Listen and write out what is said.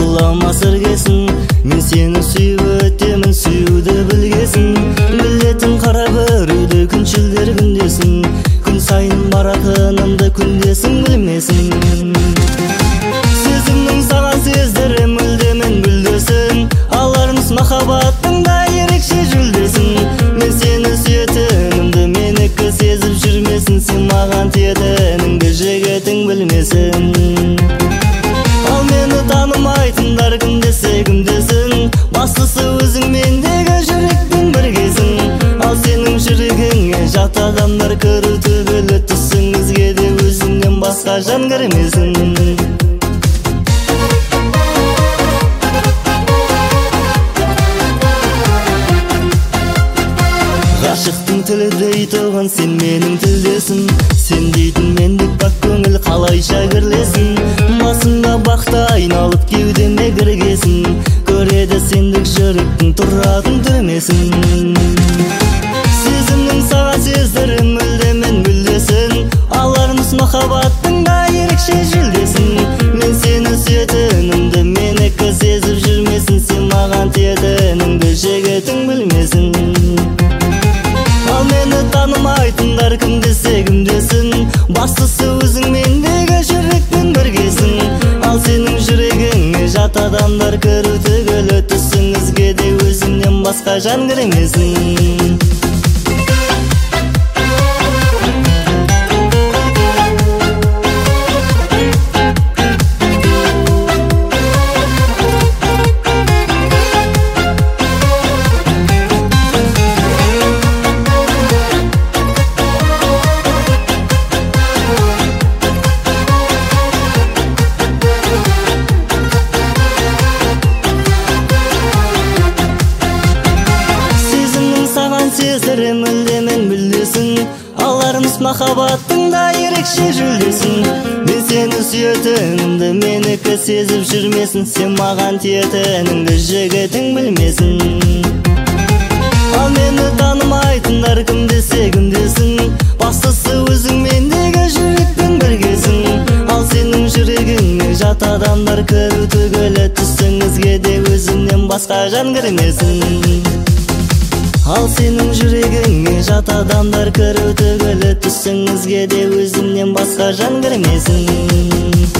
жыламас іргесін. Мен сені сүйіп өтемін, сүюді білгесін. Білетін қара біреуді күншілдер күндесін. Күн сайын баратынымды күндесін білмесін. Сезімнің саған сездірі мүлдемен гүлдесін. Алармыз махаббаттың да ерекше жүлдесін. Мен сені сүйетінімді менікі сезіп жүрмесін. Сен маған тиетініңді жігітің білмесін. Ал мені танымайтындар кім десе кімдесін. Бастысы өзің мендегі жүректің біргесін. Ал сенің жүрегіңе жат адамдар кіру түгілі. Түсіңізге де өзіңнен басқа жан кірмесін. Ғашықтың тілі дейтұғын сен менің тілдесін. Сен дейтін мендік бақ көңіл қалайша кірлесін. Басыңда бақты айналып кеудеме кіргесін. Көреді сендік жүректің тұратын түрмесін. Сезімнің саған сездірі мүлдемен гүлдесін. Алармыз махаббаттың да ерекше жүлдесін. Мен сені сүйетінімді менікі сезіп жүрмесін. Сен маған тиетініңді жігітің білмесін. Ал мені танымайтындар кім десе кімдесін. Бастысы өзің мендегі жүректің біргесін. Ал сенің жүрегіңе жат адамдар кіру түгілі. Түсіңізге де өзіңнен басқа жан кірмесін. Сездірі мүлдемен білдесін. Алармыз махаббаттың да ерекше жүлдесін. Мен сені сүйетінімді менікі сезіп жүрмесін. Сен маған тиетініңді жігітің білмесін. Ал мені танымайтындар кім десе кімдесін. Бастысы өзің мендегі жүректің біргесін. Ал сенің жүрегіңе жат адамдар кіру түгілі. Түсіңізге де өзіңнен басқа жан кірмесін. Ал сенің жүрегіңе жат адамдар кіру түгілі. Түсіңізге де өзімнен басқа жан кірмесін.